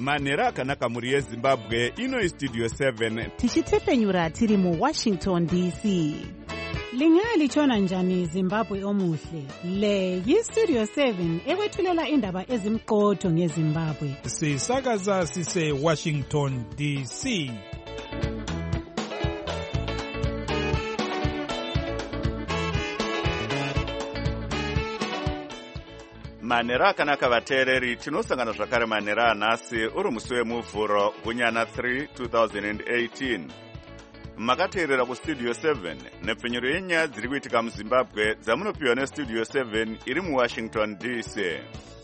manhero akanaka mhuri yezimbabwe. Ino istudio 7 tichitefenyura tiri muWashington DC. Lingalitshona njani Zimbabwe omuhle? Le yistudio 7 ekwethulela indaba ezimqotho ngeZimbabwe. Sisakaza sise Washington DC. manhero akanaka vateereri, tinosangana zvakare manhero anhasi uri musi wemuvhuro gunyana 3 2018. Makateerera kustudio 7 nepfenyuro yenyaya dziri kuitika muZimbabwe dzamunopiwa nestudio 7 iri muWashington DC.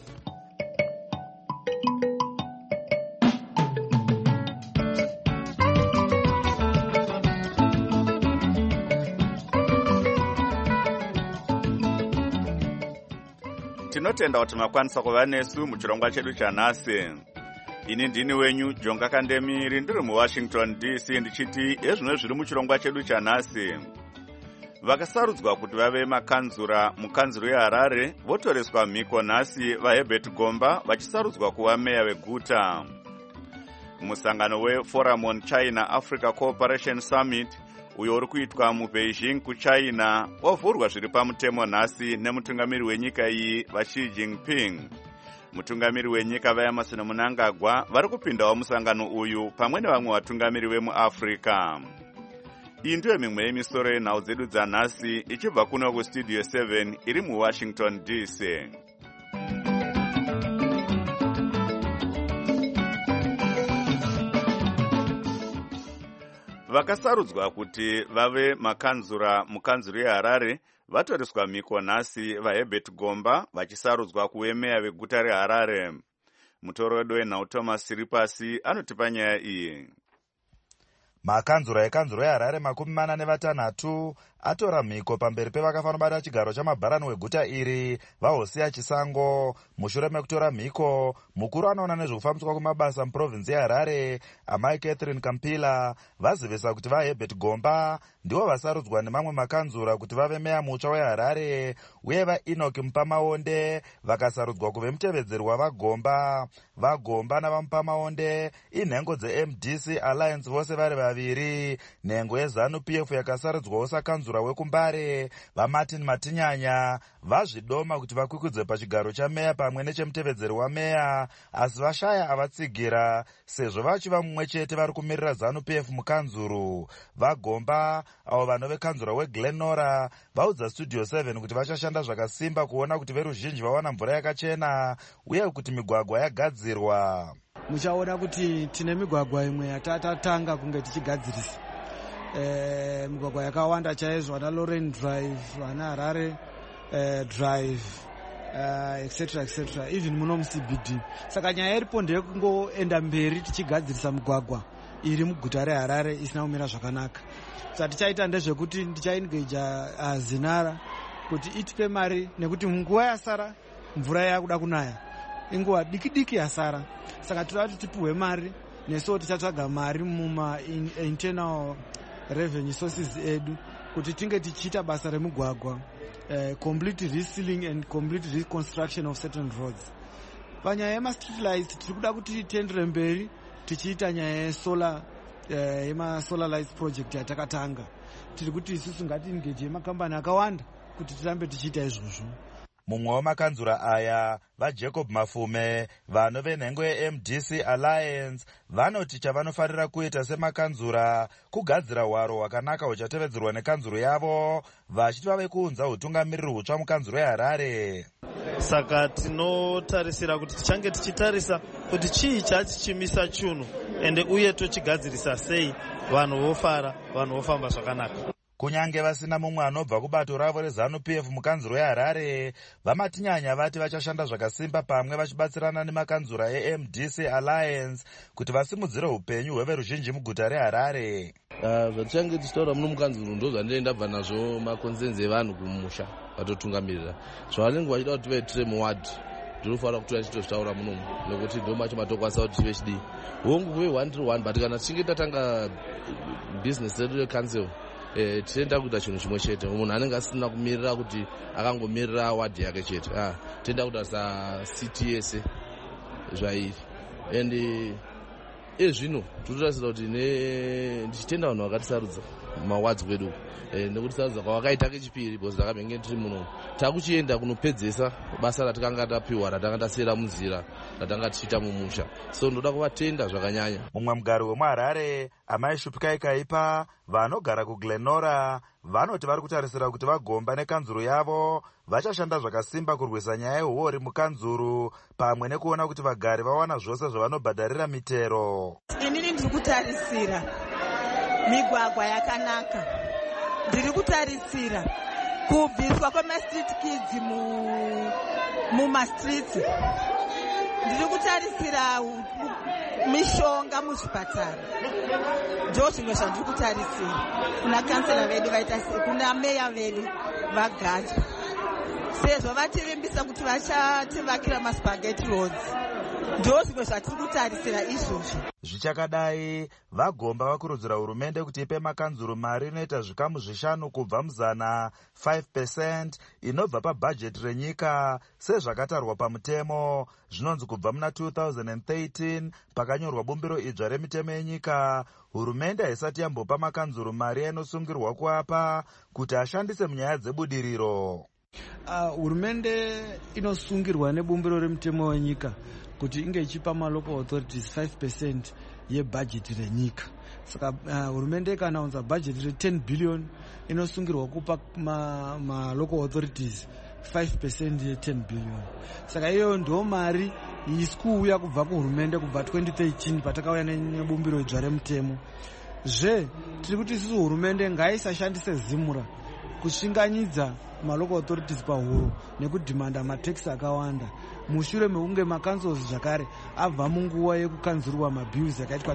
Tinotenda kuti makwanisa kuva nesu muchirongwa chedu chanhasi. Ini ndini wenyu Jonga Kandemiri, ndiri muWashington DC, ndichiti ezvino zviri muchirongwa chedu chanhasi. Vakasarudzwa kuti vave makanzura mukanzuro yeHarare votoreswa mhiko nhasi vaHerbert Gomba vachisarudzwa kuva meya veguta. Musangano weForum on China Africa Cooperation Summit uyo uri kuitwa muBeijing kuChina wavhurwa zviri pamutemo nhasi nemutungamiri wenyika iyi vaXi Jinping. Mutungamiri wenyika vaEmerson Mnangagwa vari kupindawo musangano uyu pamwe nevamwe vatungamiri vemuAfrica. Iyi ndiyo mimwe yemisoro yenhau dzedu dzanhasi ichibva kuno kustudio 7 iri muWashington DC. Vakasarudzwa kuti vave makanzura mukanzuro yeHarare vatoreswa mhiko nhasi vaHerbert Gomba vachisarudzwa kuve meya veguta reHarare. Mutoro wenhau Thomas Siripasi anotipa nyaya iyi. Makanzura ekanzuro yeHarare 46 atora mhiko pamberi pevakafanira kubata chigaro chamabharani weguta iri vaHosea Chisango. Mushure mekutora mhiko, mukuru anoona nezvekufambiswa kwemabasa muprovinsi yeHarare amai Catherine Kampila vazivisa kuti vaHerbert Gomba ndivo vasarudzwa nemamwe makanzura kuti vave meya mutsva weHarare, uye vaEnoch Mupamaonde vakasarudzwa kuve mutevedzeri wavaGomba. VaGomba navaMupamaonde inhengo dzeMDC Alliance vose vari vaviri. Nhengo yeZanu-PF yakasarudzwawo sakanzura wekuMbare vaMartin Matinyanya vazvidoma kuti vakwikudze pachigaro chameya pamwe nechemutevedzeri wameya, asi vashaya avatsigira sezvo vachiva mumwe chete vari kumirira ZANU-PF mukanzuru. VaGomba avo vanove kanzura weGlenora vaudza studio 7 kuti vachashanda zvakasimba kuona kuti veruzhinji vawana mvura yakachena uye kuti migwagwa yagadzirwa. Muchaona kuti tine migwagwa imwe yatatanga kunge tichigadzirisa. Migwagwa yakawanda chaizvo, vana Lorraine Drive, vana Harare Drive, etc etc, even muno muCBD. Saka nyaya iripo ndeyekungoenda mberi tichigadzirisa migwagwa iri muguta reHarare isina kumira zvakanaka. Saka tichaita ndezvekuti ndichaengeja Zinara kuti itipe mari, nekuti munguva yasara mvura yakuda kunaya, inguva diki yasara. Saka toda kuti tipuhwe mari, nesuwo tichatsvaga mari muma internal revenue sources edu kuti tinge tichiita basa remugwagwa, complete resealing and complete reconstruction of certain roads. Panyaya yema-street lights tiri kuda kuti tendere mberi tichiita nyaya yesolar, yema-solar lights project yatakatanga. Tiri kuti isusu ngatiingeje makambani akawanda kuti tirambe tichiita izvozvo. Mumwe wamakanzura aya vaJacob Mafume vanove nhengo yeMDC Alliance vanoti chavanofarira kuita semakanzura kugadzira hwaro hwakanaka huchatevedzerwa nekanzuro yavo, vachiti vave kuunza utungamiriri hutsva mukanzuro yeHarare. Saka tinotarisira kuti tichange tichitarisa kuti chii chachichimisa chunhu ende uye tochigadzirisa sei, vanhu vofara, vanhu vofamba zvakanaka. Kunyange vasina mumwe anobva kubato ravo reZanu-PF mukanzuro yeHarare, vaMatinyanya vati vachashanda zvakasimba pamwe vachibatsirana nemakanzura eMDC Alliance kuti vasimudzire upenyu hweveruzhinji muguta reHarare. Zvatichange tichitaura muno mukanzuro ndo zvandabva nazvo makonzenzi evanhu kumusha vatotungamirira. Zvavanenge vachida kuti tive tire muwadi ndinofanira kutora tichitaura muno nekuti ndo macho matokwanisa kuti tive chidii. Hongu kuve 1-1, but kana tichinge tatanga business yedu yecancel, tienda kuita chinhu chimwe chete. Munhu anenge asina kumirira kuti akangomirira wadi yake chete. Tienda kutarisa city yese zvairi. and zvino tinotarisira kuti ndichitenda vanhu vakatisarudza mawadzi kwedu nekutisarudza kwavakaita kechipiri because takabenge tiri muno takuchienda kunopedzesa basa ratakanga tapiwa ratanga tasiyira munzira ratanga tichiita mumusha, so ndoda kuvatenda zvakanyanya. Mumwe mugari wemuHarare Amai Shupikai Kaipa vanogara kuGlenora vanoti vari kutarisira kuti vagomba nekanzuru yavo vachashanda zvakasimba kurwisa nyaya yehuori mukanzuru pamwe nekuona kuti vagari vawana zvose zvavanobhadharira mitero. Inini ndiri kutarisira migwagwa yakanaka, ndiri kutarisira kubviswa kwemastreet kids mumastreets, ndiri kutarisira mishonga muzvipatara. Ndo zvimwe zvandiri kutarisira kuna kansela vedu vaita kuna meya vedu vagari, sezvo vativimbisa kuti vachativakira maspaghetti roads. Ndo zvimwe zvatiri kutarisira izvozvo. Zvichakadai vagomba vakurudzira hurumende kuti ipe makanzuru mari inoita zvikamu 5 kubva muzana 5% inobva pabhajeti renyika sezvakatarwa pamutemo. Zvinonzi kubva muna 2013 pakanyorwa bumbiro idzva remitemo yenyika, hurumende haisati yambopa makanzuru mari inosungirwa kuapa kuti ashandise munyaya dzebudiriro. Hurumende inosungirwa nebumbiro remitemo wenyika kuti inge ichipa malocal authorities 5% yebhajeti renyika. Saka hurumende ikanaunza bhajeti re10 billion inosungirwa kupa malocal authorities 5% ye10 billion. Saka iyo ndo mari isi kuuya kubva kuhurumende kubva 2013 patakauya nebumbiro idzva remutemo. Tiri kuti isusu hurumende ngaisashandise zimura kusvinganyidza malocal authorities pahuro nekudhimanda mataxi akawanda mushure mekunge makanzels zvakare abva munguva yekukanzurwa mabills yakaitwa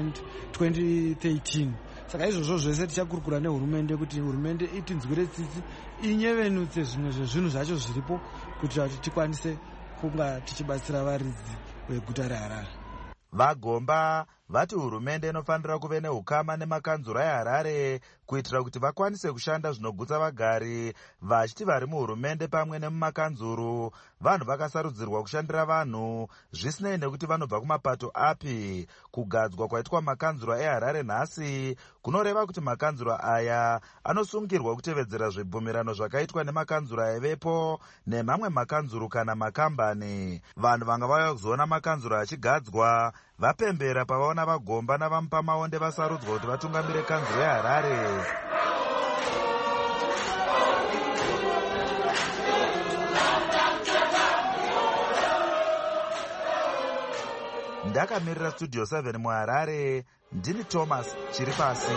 2013. Saka izvozvo zvese tichakurukura nehurumende kuti hurumende itinzwire tsitsi inyevenutse zvimwe zvezvinhu zvacho zviripo kuitira kuti tikwanise kunga tichibatsira varidzi veguta reHarare. Vagomba vati hurumende inofanira kuve neukama nemakanzura eHarare kuitira kuti vakwanise kushanda zvinogutsa vagari, vachiti vari muhurumende pamwe nemumakanzuru vanhu vakasarudzirwa kushandira vanhu zvisinei nekuti vanobva kumapato api. Kugadzwa kwaitwa makanzura eHarare nhasi kunoreva kuti makanzura aya anosungirwa kutevedzera zvibvumirano zvakaitwa nemakanzura aivepo nemamwe makanzuru kana makambani. Vanhu vanga vauya kuzoona makanzura achigadzwa vapembera pavaona vagomba navamupa maonde vasarudzwa kuti vatungamire kanzuru yeHarare. Ndakamirira Studio 7 muHarare, ndini Thomas Chiripasi.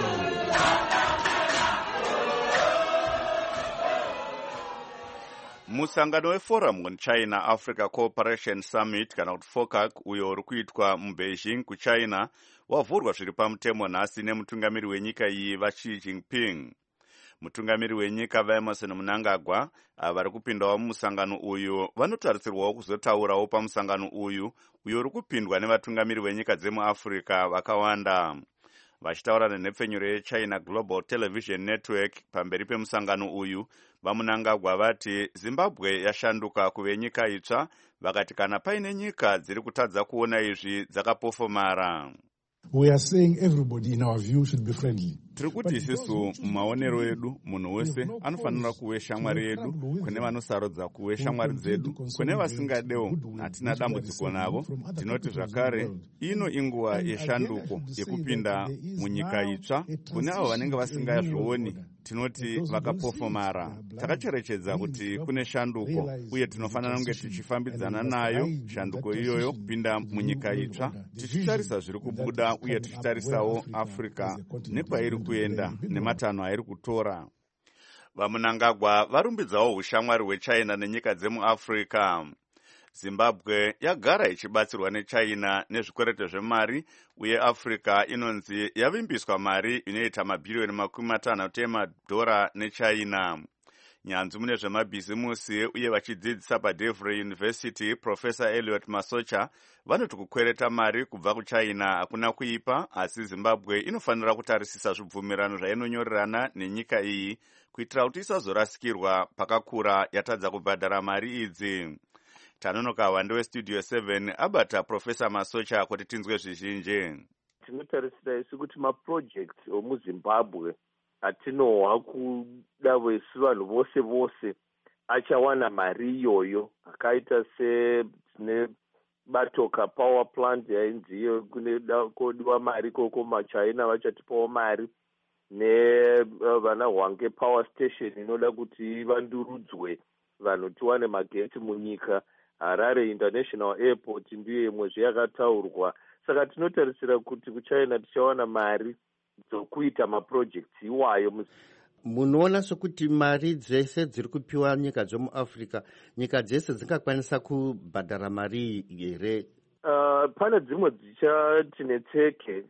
Musangano weForum on China Africa Cooperation Summit kana kuti FOCAC uyo uri kuitwa muBeijing kuChina wavhurwa zviri pamutemo nhasi nemutungamiri wenyika iyi vaXi Jinping. Mutungamiri wenyika vaEmerson Mnangagwa vari kupindawo mumusangano uyu vanotarisirwawo kuzotaurawo pamusangano uyu uri kupindwa nevatungamiri venyika dzemuAfrica vakawanda. Vachitaura nenhepfenyuro yeChina Global Television Network pamberi pemusangano uyu, vaMnangagwa vati Zimbabwe yashanduka kuve nyika itsva, vakati kana paine nyika dziri kutadza kuona izvi dzakapofomara. We are saying everybody in our view should be friendly. Tiri kuti isisu mumaonero edu munhu wese anofanira kuve shamwari yedu, kune vanosarudza kuve shamwari dzedu, kune vasingadewo hatina dambudziko navo. Tinoti zvakare ino inguva yeshanduko yekupinda munyika itsva, kune avo vanenge vasingazvioni tinoti vakapofomara. Takacherechedza kuti kune shanduko uye tinofanira kunge tichifambidzana nayo shanduko iyoyo kupinda munyika itsva, tichitarisa zviri kubuda uye tichitarisawo Africa nekwairi kuenda nematanho airi kutora. VaMnangagwa varumbidzawo ushamwari hweChina nenyika dzemuAfrica. Zimbabwe yagara ichibatsirwa neChina nezvikwerete zvemari uye Africa inonzi yavimbiswa mari inoita mabhirioni $50 emadhora neChina. Nyanzvi mune zvemabhizimusi uye vachidzidzisa paDevry University, Professor Elliot Masocha vanoti kukwereta mari kubva kuChina hakuna kuipa, asi Zimbabwe inofanira kutarisisa zvibvumirano zvainonyorerana nenyika iyi kuitira kuti isazorasikirwa pakakura yatadza kubhadhara mari idzi. Tanonoka Wande westudio 7 abata Professor Masocha kuti tinzwe zvizhinji. Tinotarisira isu kuti maprojects omuZimbabwe atinohwa kuda vesu vanhu vose vose achawana mari iyoyo, akaita sine Batoka power plant yainziyo kodiwa mari koko maChina vachatipawo mari, nevana Hwange power station inoda kuti vandurudzwe vanhu tiwane magetsi munyika. Harare International Airport ndiyo imwezve yakataurwa. Saka tinotarisira kuti kuChina tichawana mari dzokuita maprojects iwayo. Munoona sokuti mari dzese dziri kupiwa nyika dzomuAfrica, nyika dzese dzingakwanisa kubhadhara mari here? Pane dzimwe dzichati netseke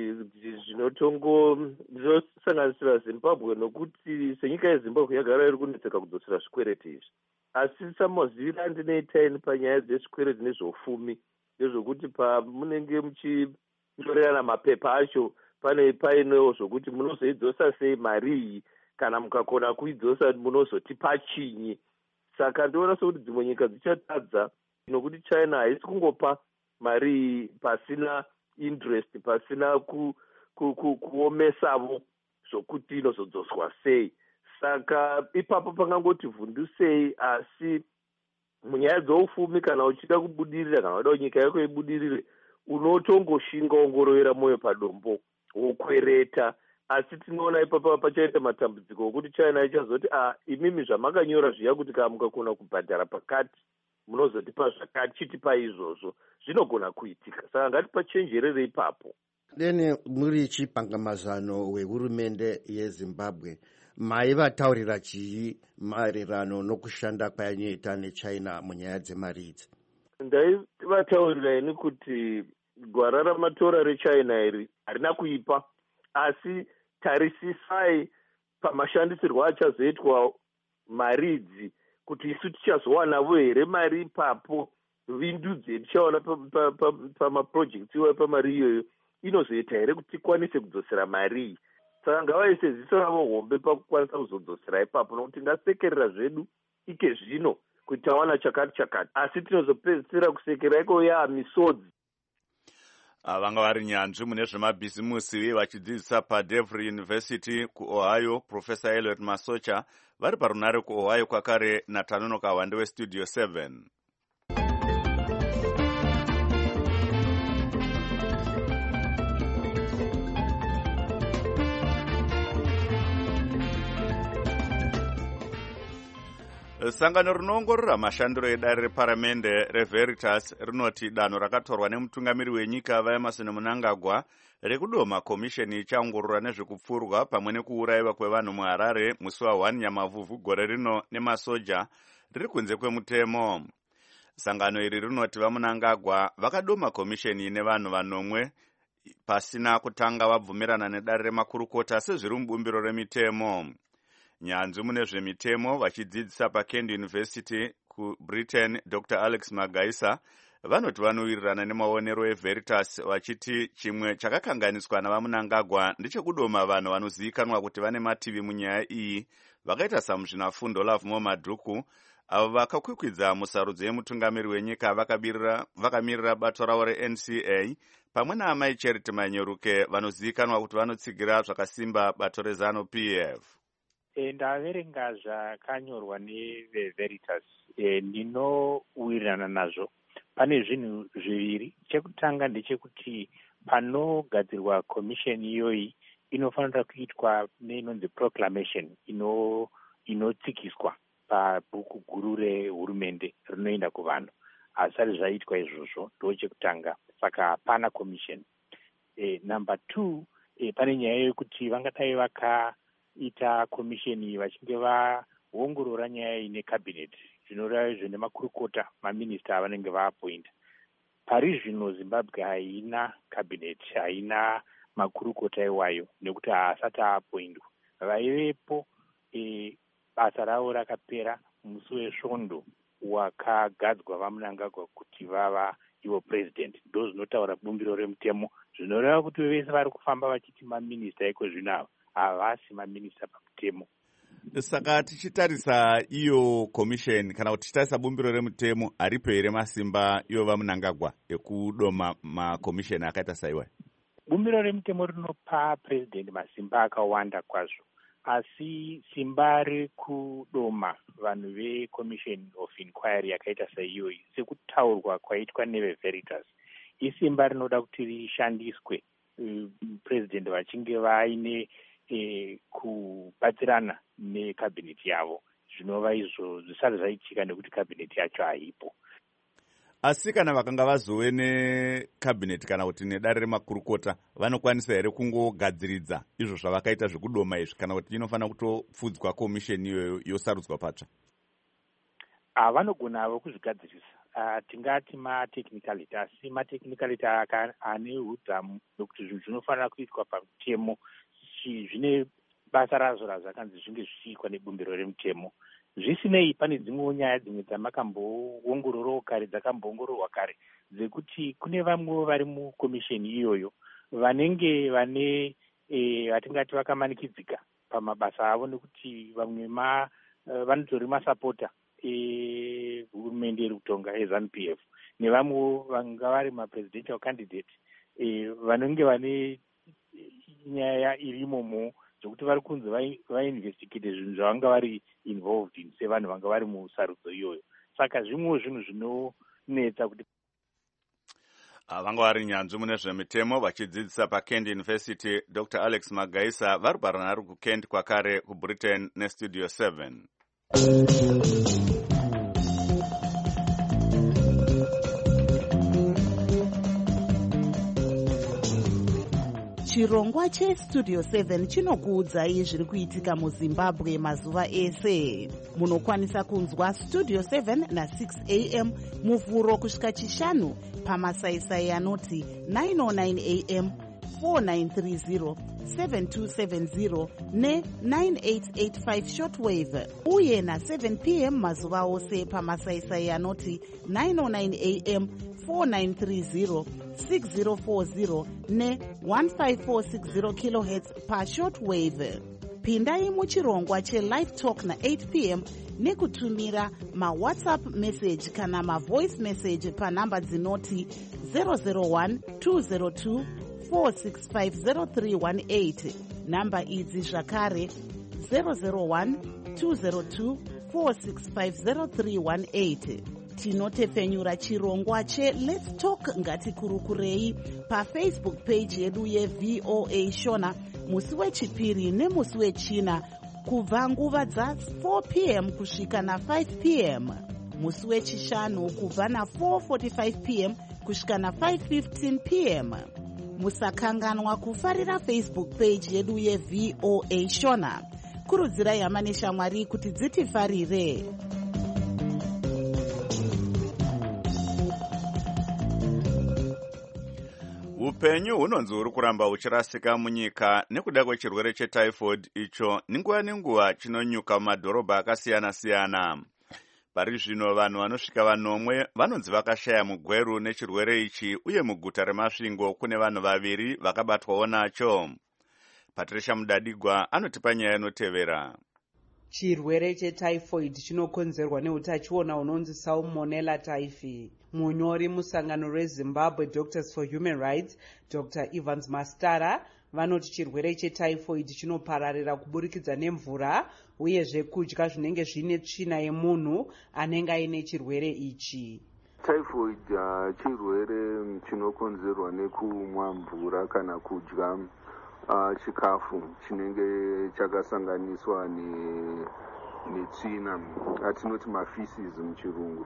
zvinosanganisira Zimbabwe, nokuti senyika yeZimbabwe yagara iri kunetseka kudzosera zvikwereti izvi. Asi Samoziland neitaini panyaya dzezvikwereti nezveufumi ndezvokuti pamunenge muchinyorerana mapepa acho painewo zvokuti munozoidzosa sei mari iyi, kana mukakona kuidzosa munozotipa chinyi. Saka ndoona sokuti dzimwe nyika dzichatadza, nokuti China haisi kungopa mari pasina interest, pasina kuomesavo zvokuti inozodzoswa sei. Saka ipapo pangangoti vhundusei, asi munyaya dzoufumi kana uchida kubudirira, kana wada nyika yako ibudirire, unotongoshingaongorowera moyo padombo wokwereta. Asi tinoona ipapo pachaita matambudziko okuti China ichazoti imimi zvamakanyora zviya kuti kana mukakona kubhadhara pakati munozotipa zvakati, chitipa izvozvo, zvinogona kuitika. Saka ngatipachenjerere ipapo. Dene muri chipangamazano wehurumende yeZimbabwe, maivataurira chii maererano nokushanda kwainoita neChina munyaya dzemari idzi? Ndaivataurira ini kuti gwara ramatora reChina iri harina kuipa, asi tarisisai pamashandisirwo achazoitwa mari idzi, kuti isu tichazowanavo here mari ipapo. Vindudzi tichawana pamaprojects iwayo pamari iyoyo inozoita here kuti tikwanise kudzosera mari iyi. Saka ngavaise ziso ravo hombe pakukwanisa kuzodzosera ipapo, nokuti ngasekerera zvedu ike zvino kuti tawana chakati, asi tinozopedzisira kusekera iko misodzi. Vanga vari nyanzvi mune zvemabhizimusi vachidzidzisa paDevry University kuOhio, Professor Elliot Masocha, vari parunare kuOhio kwakare naTanonoka Wande westudio 7. Sangano rinoongorora mashandiro edare reparamende reVeritas rinoti danho rakatorwa nemutungamiri wenyika vaEmerson Mnangagwa rekudoma komisheni ichaongorora nezvekupfurwa pamwe nekuurayiwa kwevanhu muHarare musi wa1 Nyamavhuvhu gore rino nemasoja riri kunze kwemutemo. Sangano iri rinoti vaMnangagwa vakadoma komisheni ine vanhu vanomwe pasina kutanga vabvumirana nedare remakurukota sezviri mubumbiro remitemo. Nyanzvi mune zvemitemo vachidzidzisa paKent University kuBritain, Dr. Alex Magaisa, vanoti vanowirirana nemaonero eVeritas vachiti chimwe chakakanganiswa navaMnangagwa ndechekudoma vanhu vanozivikanwa kuti vane mativi munyaya iyi, vakaita samuzvinafundo Lovemore Madhuku, avo vakakwikwidza musarudzo yemutungamiri wenyika vakamirira bato ravo reNCA, pamwe naamai Charity Manyeruke vanozivikanwa kuti vanotsigira zvakasimba bato reZANU-PF. Ndaverenga zvakanyorwa neVeritas, ndinowirirana nazvo. Pane zvinhu zviviri. Chekutanga ndechekuti panogadzirwa komisheni iyoyi inofanira kuitwa neinonzi proclamation inotsikiswa pabhuku guru rehurumende rinoenda kuvanhu. Asati zvaitwa izvozvo, ndo chekutanga. Saka hapana komisheni. Number 2, pane nyaya yekuti vangadai vakaita komisheni vachinge vaongorora nyaya ine cabinet, zvinoreva izvo nemakurukota, maminista avanenge vaapointa. Pari zvino Zimbabwe haina cabinet, haina makurukota iwayo, nekuti haasati aapoindwa. Vaivepo basa ravo rakapera musi wesvondo wakagadzwa vaMnangagwa kuti vava ivo president. Ndo zvinotaura bumbiro remutemo, zvinoreva kuti vese vari kufamba vachiti maminista iko zvino ava havasi maminista pamutemo. Saka tichitarisa iyo commission kana kuti tichitarisa bumbiro remutemo haripo here masimba iwo Mnangagwa ekudoma makomisheni akaita saiwa? Bumbiro remutemo rinopa president masimba akawanda kwazvo, asi simba rekudoma vanhu veCommission of Inquiry yakaita saiyoyi sekutaurwa kwaitwa neveVeritas isimba rinoda kuti rishandiswe president vachinge vaine kubatsirana nekabhineti yavo, zvinova izvo zvisati zvaitika nekuti kabhineti yacho haipo. Asi kana vakanga vazove nekabhineti kana kuti nedare remakurukota vanokwanisa here kungogadziridza izvo zvavakaita zvekudoma izvi, kana kuti inofanira kutopfudzwa komisheni iyoyo yosarudzwa patsva? Vanogona avo kuzvigadzirisa, tingati matechnicality, asi matechnicality ane udzamu nokuti zvinhu zvinofanira kuitwa pamutemo zvine basa razvo razvakanzi zvinge zvichiitwa nebumbiro remutemo. Zvisinei, pane dzimwewo nyaya dzimwe dzamakambowongororawo kare, dzakamboongororwa kare, dzekuti kune vamwewo vari mukomisheni iyoyo vanenge vane vatingati vakamanikidzika pamabasa avo, nekuti vamwe vanotori masapota ehurumende iri kutonga eZANU-PF, nevamwewo vanga vari mapresidential candidate vanenge vane nyaya irimomo zvokuti vari kunzi vainvestigate zvinhu zvavanga vari involved in sevanhu vanga vari musarudzo iyoyo. Saka zvimwewo zvinhu zvinonetsa kuti vanga vari nyanzvi mune zvemitemo vachidzidzisa paKent University. Dr. Alex Magaisa vari paranhare kuKent kwakare kuBritain neStudio 7. Chirongwa cheStudio 7 chinokuudzai zviri kuitika muZimbabwe mazuva ese. Munokwanisa kunzwa Studio 7 na6 am muvhuro kusvika chishanu pamasaisai anoti 909 am, 4930, 7270 ne9885 shortwave, uye na7 pm mazuva ose pamasaisai anoti 909 am, 4930, 6040 ne1546 kHz pashortwave. Pindai muchirongwa chelive talk na8 pm nekutumira mawhatsapp message kana mavoice message panhamba dzinoti 001 202 4650318. Namba idzi zvakare 001 202 4650318. Tinotepfenyura chirongwa cheLet's Talk ngatikurukurei paFacebook page yedu yeVOA Shona musi wechipiri nemusi wechina kubva nguva dza4 pm kusvika na5 pm, musi wechishanu kubva na4:45 pm kusvika na5:15 pm. Musakanganwa kufarira Facebook page yedu yeVOA Shona. Kurudzirai hama neshamwari kuti dzitifarire. Upenyu hunonzi huri kuramba huchirasika munyika nekuda kwechirwere chetyphoid icho ninguva nenguva chinonyuka mumadhorobha akasiyana-siyana. Pari zvino vanhu vanosvika vanomwe vanonzi vakashaya mugweru nechirwere ichi, uye muguta reMasvingo kune vanhu vaviri vakabatwawo nacho. Patricia Mudadigwa anotipa nyaya inotevera. Chirwere chetyphoid chinokonzerwa neutachiona unonzi Salmonella typhi. Munyori musangano reZimbabwe Doctors for Human Rights, Dr. Evans Mastara, vanoti chirwere chetyphoid chinopararira kuburikidza nemvura uyezve kudya zvinenge zvine tsvina yemunhu anenge aine chirwere ichi. Typhoid chirwere chinokonzerwa nekumwa mvura kana kudya chikafu chinenge chakasanganiswa netsvina, atinoti mafeces muchirungu.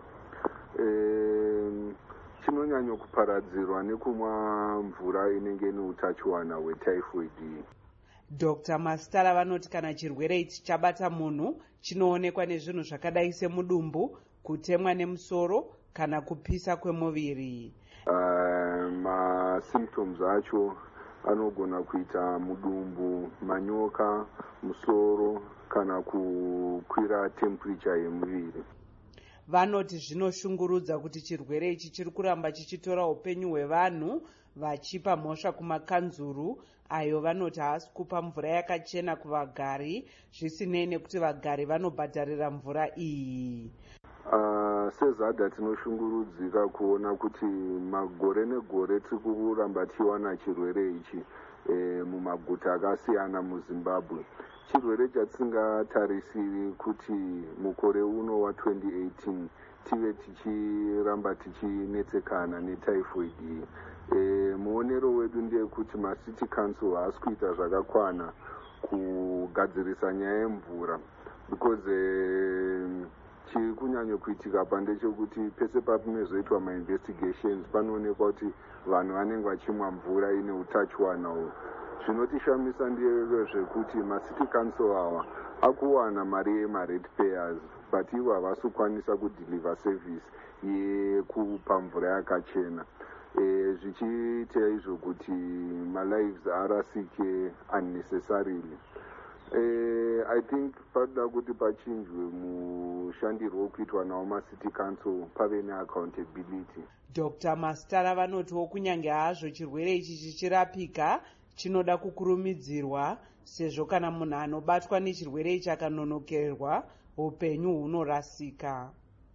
Chinonyanya kuparadzirwa nekumwa mvura inenge neutachiwana hwetyphoid. Dr. Mastara vanoti kana chirwere ichi chabata munhu chinoonekwa nezvinhu zvakadai semudumbu, kutemwa nemusoro kana kupisa kwemuviri. Masymptoms acho anogona kuita mudumbu, manyoka, musoro kana kukwira temperature yemuviri. Vanoti zvinoshungurudza kuti chirwere ichi chiri kuramba chichitora upenyu hwevanhu vachipa mhosva kumakanzuru ayo vanoti haasi kupa mvura yakachena kuvagari zvisinei nekuti vagari vanobhadharira mvura iyi. Sezada tinoshungurudzika kuona kuti magore negore tiri kuramba tichiwana chirwere ichi mumaguta akasiyana muZimbabwe. Chirwere chatisingatarisiri kuti mukore uno wa2018 tive tichiramba tichinetsekana netyphoid iyi. Muonero wedu ndeyekuti macity council haasi kuita zvakakwana kugadzirisa nyaya yemvura because chiri kunyanya kuitika pandechekuti pese papinozoitwa mainvestigations panoonekwa kuti vanhu vanenge vachimwa mvura ine utachiwana uhu. Zvinotishamisa ndezvekuti macity council awa akuwana mari yemared payers but ivo havasi kukwanisa kudeliver service yekupa mvura yakachena, zvichiita izvo kuti malives arasike unnecessarily. I think pakuda kuti pachinjwe mushandirwo wokuitwa nawo macity council pave neaccountability. Dr. Mastara vanotiwo kunyange hazvo chirwere ichi chichirapika chinoda kukurumidzirwa sezvo kana munhu anobatwa nechirwere ichi akanonokerwa upenyu hunorasika.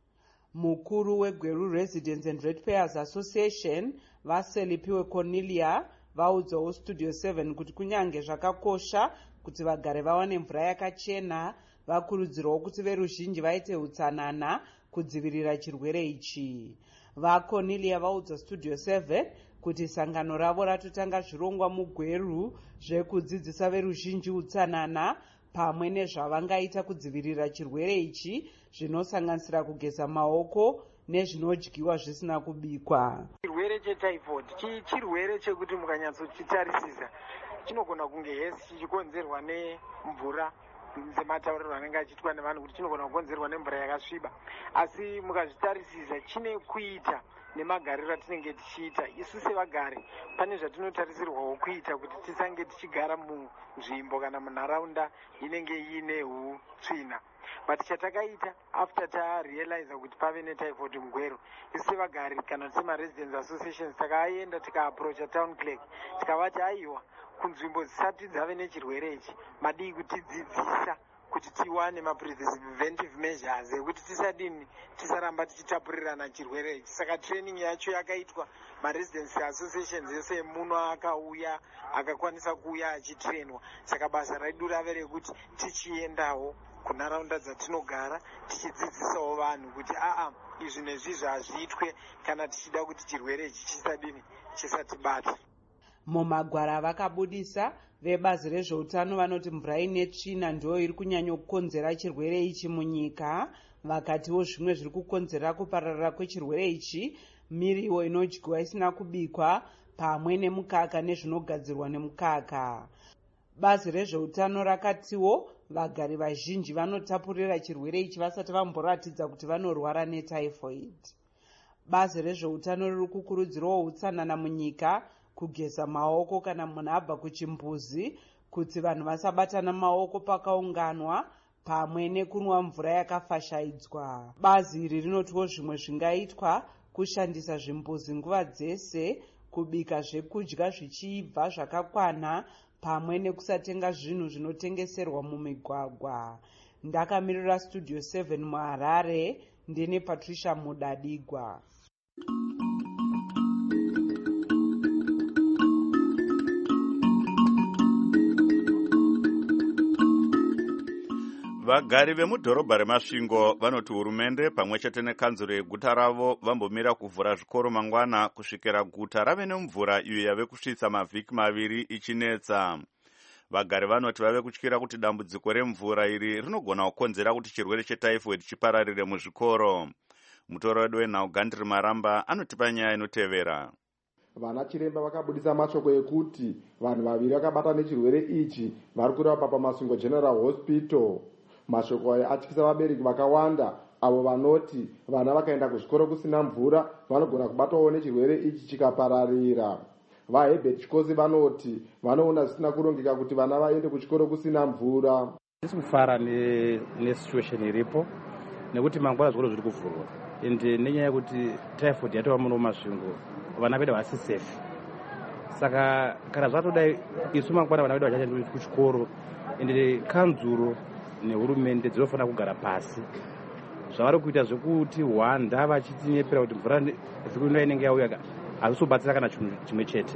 Mukuru weGweru Residents and Ratepayers Association vaSelipiwe Cornelia vaudzawo Studio 7 kuti kunyange zvakakosha kuti vagare vawane mvura yakachena, vakurudzirwawo kuti veruzhinji vaite utsanana kudzivirira chirwere ichi. VaCornelia vaudza Studio 7 kuti sangano ravo ratotanga zvirongwa muGweru zvekudzidzisa veruzhinji utsanana pamwe nezvavangaita kudzivirira chirwere ichi zvinosanganisira kugeza maoko nezvinodyiwa zvisina kubikwa. Chirwere chetyphoid chirwere chekuti mukanyatsochitarisisa chinogona kunge hesi chichikonzerwa nemvura sematauriro anenge achiitwa nevanhu kuti chinogona kukonzerwa nemvura yakasviba, asi mukazvitarisisa chine kuita nemagariro atinenge tichiita. Isu sevagari pane zvatinotarisirwawo kuita kuti tisange tichigara munzvimbo kana munharaunda inenge iine utsvina. But chatakaita after tarealiza kuti pave netyphoid muGweru, isu sevagari kana semaresidents associations takaenda tikaapproacha town clerk tikavati aiwa kunzvimbo dzisati dzave nechirwere ichi madii kutidzidzisa kuti tiwane mapreventive measures ekuti tisaramba tichitapurirana chirwere ichi. Saka training yacho yakaitwa, maresidents associations ese emuno akauya akakwanisa kuuya achitrainwa. Saka basa redu rave rekuti tichiendawo kunharaunda dzatinogara tichidzidzisawo vanhu kuti izvi nezvizvi hazviitwe kana tichida kuti chirwere ichi chisatibata. Mumagwara vakabudisa vebazi rezveutano vanoti mvura ine tsvina ndiyo iri kunyanya kukonzera chirwere ichi munyika. Vakatiwo zvimwe zviri kukonzera kupararira kwechirwere ichi miriwo inodyiwa isina kubikwa pamwe nemukaka nezvinogadzirwa nemukaka. Bazi rezveutano rakatiwo vagari vazhinji vanotapurira chirwere ichi vasati vamboratidza kuti vanorwara netyphoid. Bazi rezveutano riri kukurudzirawo utsanana munyika, kugeza maoko kana munhu abva kuchimbuzi, kuti vanhu vasabatana maoko pakaunganwa, pamwe nekunwa mvura yakafashaidzwa. Bazi iri rinotiwo zvimwe zvingaitwa kushandisa zvimbuzi nguva dzese, kubika zvekudya zvichibva zvakakwana, pamwe nekusatenga zvinhu zvinotengeserwa mumigwagwa. Ndakamirira Studio 7 muHarare, ndine Patricia Mudadigwa. Vagari vemudhorobha reMasvingo vanoti hurumende pamwe chete nekanzuro yeguta ravo vambomira kuvhura zvikoro mangwana kusvikira guta rave nemvura iyo yave kusvitsa mavhiki maviri ichinetsa. Vagari vanoti vave kutyira kuti dambudziko remvura iri rinogona kukonzera kuti chirwere chetyphoid chipararire muzvikoro. Mutori wedu wenhau Gandri Maramba anotipa nyaya inotevera. Vana chiremba vakabudisa mashoko ekuti vanhu vaviri vakabata nechirwere ichi vari kurapwa paMasvingo General Hospital. Mashoko aya atyisa vabereki vakawanda avo vanoti vana vakaenda kuzvikoro kusina mvura vanogona kubatwawo nechirwere ichi chikapararira. VaHerbert Chikosi vanoti vanoona zvisina kurongeka kuti vana vaende kuchikoro kusina mvura. Tisi kufara nesituation iripo nekuti mangwana zvikoro zviri kuvhurwa ende nenyaya yekuti typhoid yatova muno muMasvingo vana vedu havasi safe. saka kana zvatodai isu mangwana vana vedu vachaenda kuchikoro ende kanzuro nehurumende dzinofanira kugara pasi zvavari kuita zvekuti hwanda vachitinyepera kuti mvura dzikuinwa inenge yauya hazvisobatsira kana chinhu chimwe chete.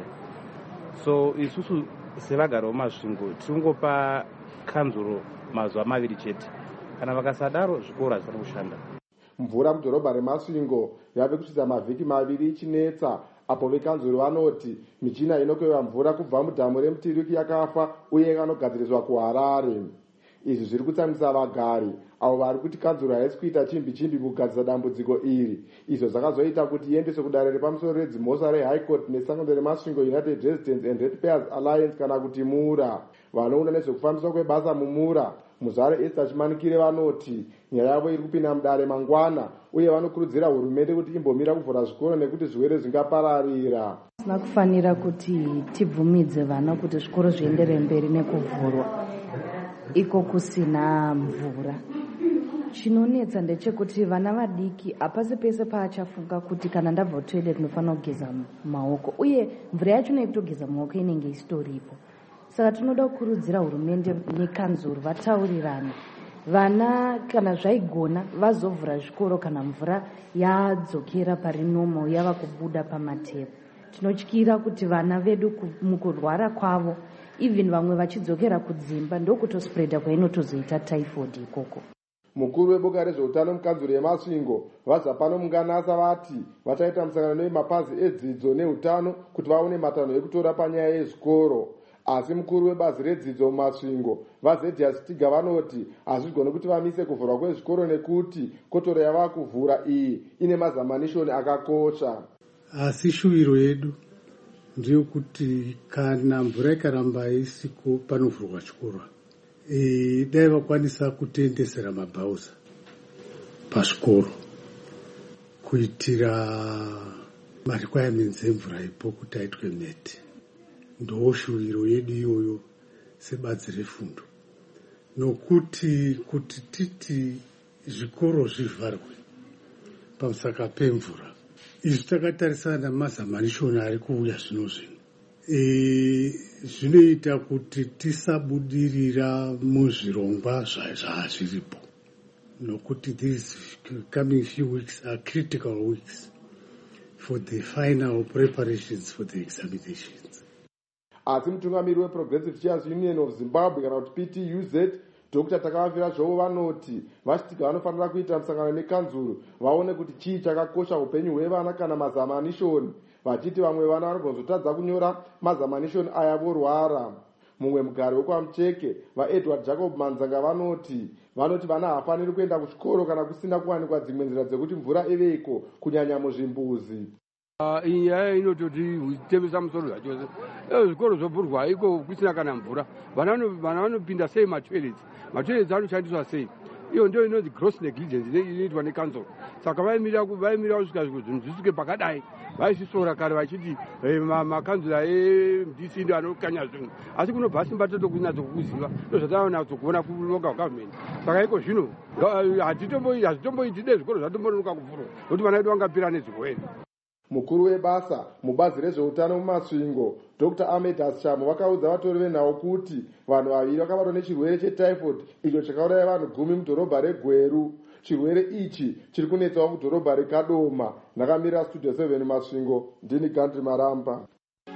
So isusu sevagari vemasvingo tiringopa kanzuro mazuva 2 chete, kana vakasadaro zvikoro hazvifana kushanda. Mvura mudhorobha remasvingo yave kusvitsa mavhiki 2 ichinetsa, apo vekanzuro vanoti michina inokweva mvura kubva mudhamu remutiriki yakafa uye ikanogadziriswa kuHarare. Izvi zviri kutsamwisa vagari avo vari kuti kanzuro haisi kuita chimbi kugadzisa dambudziko iri. Izvo zvakazoita kuti iendeswe kudare repamusoro redzimhosva reHigh Court nesangano remasvingo United Residents and Ratepayers Alliance kana kuti MURA. Vanoona nezvekufambiswa kwebasa muMURA, Muzare Esther Chimanikire, vanoti nyaya yavo iri kupinda mudare mangwana uye vanokurudzira hurumende kuti imbomira kuvhura zvikoro nekuti zvirwere zvingapararira. Sina kufanira kuti tibvumidze vana kuti zvikoro zviendere mberi nekuvhurwa iko kusina mvura. Chinonetsa ndechekuti vana vadiki hapasi pese paachafunga kuti kana ndabva kutoilet ndinofanira kugeza maoko, uye mvura yacho nekutogeza maoko inenge isitoripo. Saka tinoda kukurudzira hurumende nekanzuro vataurirane, vana kana zvaigona vazovhura zvikoro kana mvura yadzokera pari normal yava kubuda pamatepi. Tinotyira kuti vana vedu mukurwara kwavo, even vamwe vachidzokera kudzimba ndokutospreada kwainotozoita typhoid ikoko. Mukuru weboka rezveutano mukanzuro yemasvingo vaZapano Munganasa vati vachaita musangano nemapazi edzidzo neutano kuti vaone matanho ekutora panyaya yezvikoro. Asi mukuru webazi redzidzo mumasvingo vaZedias Tiga vanoti hazvigone kuti vamise kuvhurwa kwezvikoro nekuti kotoro yava kuvhura iyi ine mazamanishoni akakosha. Asi shuwiro yedu ndiyo kuti kana mvura ikaramba isiko panovhurwa chikoro, dai vakwanisa kutendesera mabhauza pazvikoro kuitira marequirements emvura ipo kuti aitwe meti. Ndo shuwiro yedu iyoyo sebazi refundo, nokuti kuti titi zvikoro zvivharwe pamusaka pemvura, izvi takatarisana namazamanishoni ari kuuya zvino zvinoita kuti tisabudirira muzvirongwa zvazviripo, nokuti these coming few weeks are critical weeks for the final preparations for the examinations. Asi mutungamiri weProgressive Teachers Union of Zimbabwe kana kuti PTUZ, Dr. Takavafira Zvovo vanoti vachitika vanofanira kuita musangano nekanzuro vaone kuti chii chakakosha upenyu hwevana kana mazamanishoni, vachiti vamwe vana vanogozotadza kunyora mazamanishoni aya vorwara. Mumwe mugari wekwaMucheke vaEdward Jacob Manzanga vanoti vana hafaniri kuenda kuchikoro kana kusina kuwanikwa dzimwe nzira dzekuti mvura iveko kunyanya muzvimbuzi. Iyi nyaya inototi tevesa musoro zvachose. Zvikoro zvobhurwa haiko kusina kana mvura. Vana vanopinda sei matoilets? Matoilets anoshandiswa sei? Iyo ndio inonzi gross negligence inoitwa nekanzuro. Saka vaimira kusvika zvinhu zvisvike pakadai, vaisisora kare vachiti makanzura eMDC ndio anokanya zvinhu, asi kunobva simba toto kunyatsokuziva ndozvatanazokuona kulocal government. Saka iko zvino hazvitomboiti dei zvikoro zvatombononoka kuvhurwa nokuti vana vedu vangapira nezvirwere. Mukuru webasa mubazi rezveutano mumasvingo Dr. Ahmed Ashamo vakaudza vatori venhau kuti vanhu vaviri vakabatwa nechirwere chetyphoid icho chakauraya vanhu 10 mudhorobha reGweru. Chirwere ichi chiri kunetsawo mudhorobha reKadoma. Ndakamira Studio 7 Masvingo, ndini Gandhi Maramba.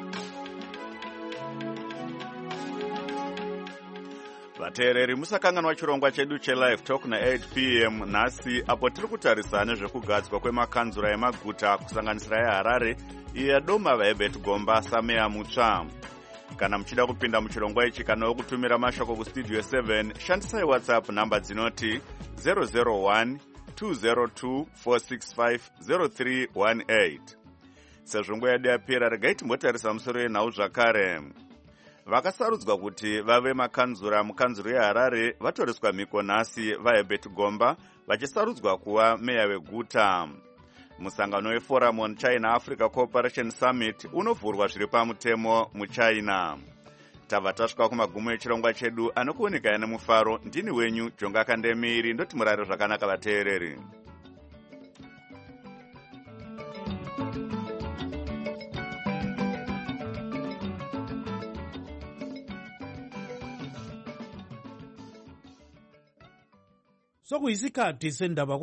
Vateereri musakanganwa chirongwa chedu chelive talk na8 p.m. nhasi apo tiri kutarisa nezvekugadzwa kwemakanzura emaguta kusanganisira eHarare, yaDoma, vaHerbert Gomba, Samea Mutsva. Kana muchida kupinda muchirongwa ichi kana kutumira mashoko kustudio 7, shandisai WhatsApp namba dzinoti 001 202 465 0318. Sezvo nguva yedu yapera, regai timbotarisa musoro yenhau zvakare. Vakasarudzwa kuti vave makanzura mukanzuro yeHarare vatoreswa mhiko nhasi vaHerbert Gomba vachisarudzwa kuva meya weguta. Musangano weForum on China Africa Cooperation Summit unovhurwa zviri pamutemo muChina. Tabva tasvika kumagumo echirongwa chedu anokuoneka nemufaro. Ndini wenyu Jonga Kandemiri, ndoti murare zvakanaka vateereri. sokuyisikhathi sendaba